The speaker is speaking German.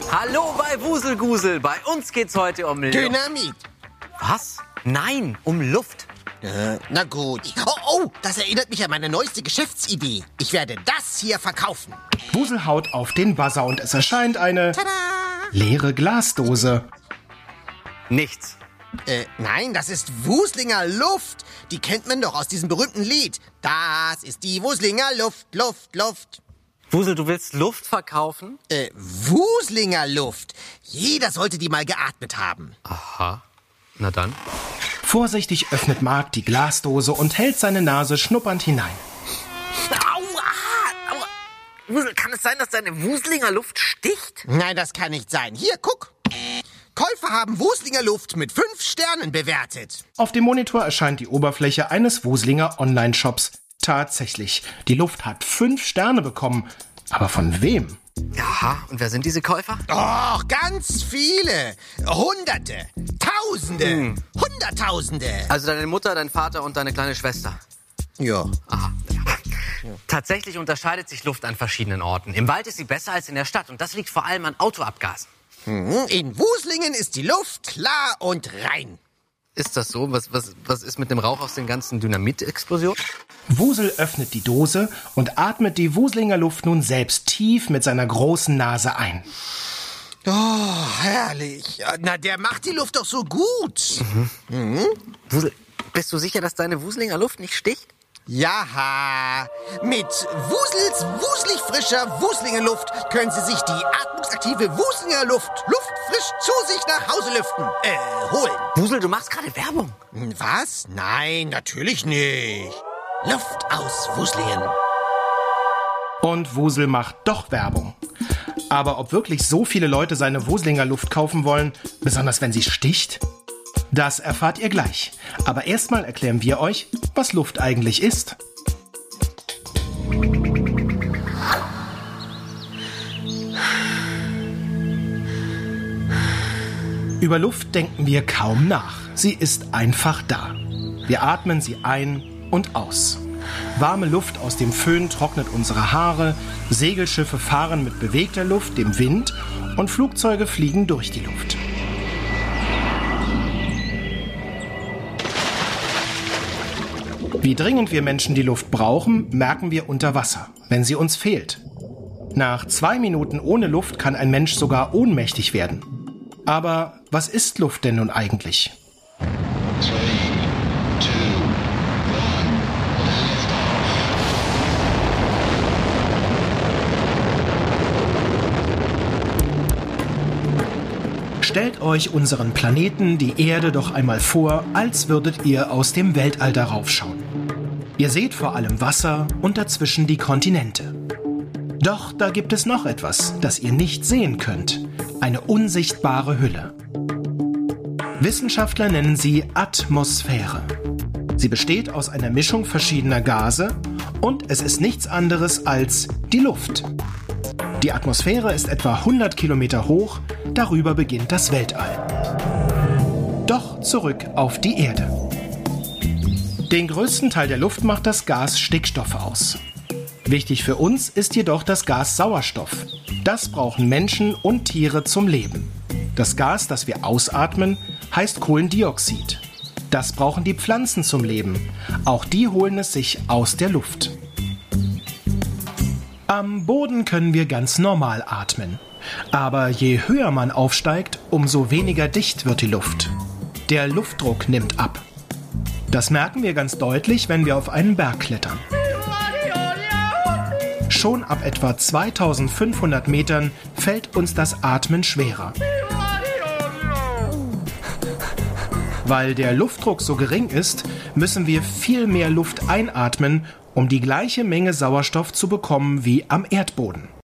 Hallo bei Wuselgusel. Bei uns geht's heute um Dynamit. Was? Nein, um Luft. Na gut. Oh, das erinnert mich an meine neueste Geschäftsidee. Ich werde das hier verkaufen. Wusel haut auf den Buzzer und es erscheint eine Tada! leere Glasdose. Nichts. Nein, das ist Wuslinger Luft. Die kennt man doch aus diesem berühmten Lied. Das ist die Wuslinger Luft, Luft, Luft. Wusel, du willst Luft verkaufen? Wuslinger Luft. Jeder sollte die mal geatmet haben. Aha. Na dann. Vorsichtig öffnet Mark die Glasdose und hält seine Nase schnuppernd hinein. Aua! Wusel, kann es sein, dass deine Wuslinger Luft sticht? Nein, das kann nicht sein. Hier, guck. Käufer haben Wuslinger Luft mit 5 Sternen bewertet. Auf dem Monitor erscheint die Oberfläche eines Wuslinger Online-Shops. Tatsächlich, die Luft hat 5 Sterne bekommen. Aber von wem? Aha, und wer sind diese Käufer? Och, ganz viele. Hunderte, Tausende, Hunderttausende. Also deine Mutter, dein Vater und deine kleine Schwester. Ja. Aha. Tatsächlich unterscheidet sich Luft an verschiedenen Orten. Im Wald ist sie besser als in der Stadt und das liegt vor allem an Autoabgasen. In Wuslingen ist die Luft klar und rein. Ist das so? Was ist mit dem Rauch aus den ganzen Dynamitexplosionen? Wusel öffnet die Dose und atmet die Wuslinger Luft nun selbst tief mit seiner großen Nase ein. Oh, herrlich. Na, der macht die Luft doch so gut. Wusel, bist du sicher, dass deine Wuslinger Luft nicht sticht? Ja, mit Wusels wuselig frischer Wuslinger Luft können Sie sich die atmungsaktive Wuslinger Luft luftfrisch zu sich nach Hause lüften, holen. Wusel, du machst gerade Werbung. Was? Nein, natürlich nicht. Luft aus Wuslingen. Und Wusel macht doch Werbung. Aber ob wirklich so viele Leute seine Wuslinger Luft kaufen wollen, besonders wenn sie sticht? Das erfahrt ihr gleich. Aber erstmal erklären wir euch, was Luft eigentlich ist. Über Luft denken wir kaum nach. Sie ist einfach da. Wir atmen sie ein und aus. Warme Luft aus dem Föhn trocknet unsere Haare, Segelschiffe fahren mit bewegter Luft, dem Wind, und Flugzeuge fliegen durch die Luft. Wie dringend wir Menschen die Luft brauchen, merken wir unter Wasser, wenn sie uns fehlt. Nach 2 Minuten ohne Luft kann ein Mensch sogar ohnmächtig werden. Aber was ist Luft denn nun eigentlich? 3, 2, 1. Stellt euch unseren Planeten, die Erde, doch einmal vor, als würdet ihr aus dem Weltall darauf schauen. Ihr seht vor allem Wasser und dazwischen die Kontinente. Doch da gibt es noch etwas, das ihr nicht sehen könnt. Eine unsichtbare Hülle. Wissenschaftler nennen sie Atmosphäre. Sie besteht aus einer Mischung verschiedener Gase und es ist nichts anderes als die Luft. Die Atmosphäre ist etwa 100 Kilometer hoch, darüber beginnt das Weltall. Doch zurück auf die Erde. Den größten Teil der Luft macht das Gas Stickstoff aus. Wichtig für uns ist jedoch das Gas Sauerstoff. Das brauchen Menschen und Tiere zum Leben. Das Gas, das wir ausatmen, heißt Kohlendioxid. Das brauchen die Pflanzen zum Leben. Auch die holen es sich aus der Luft. Am Boden können wir ganz normal atmen. Aber je höher man aufsteigt, umso weniger dicht wird die Luft. Der Luftdruck nimmt ab. Das merken wir ganz deutlich, wenn wir auf einen Berg klettern. Schon ab etwa 2500 Metern fällt uns das Atmen schwerer. Weil der Luftdruck so gering ist, müssen wir viel mehr Luft einatmen, um die gleiche Menge Sauerstoff zu bekommen wie am Erdboden.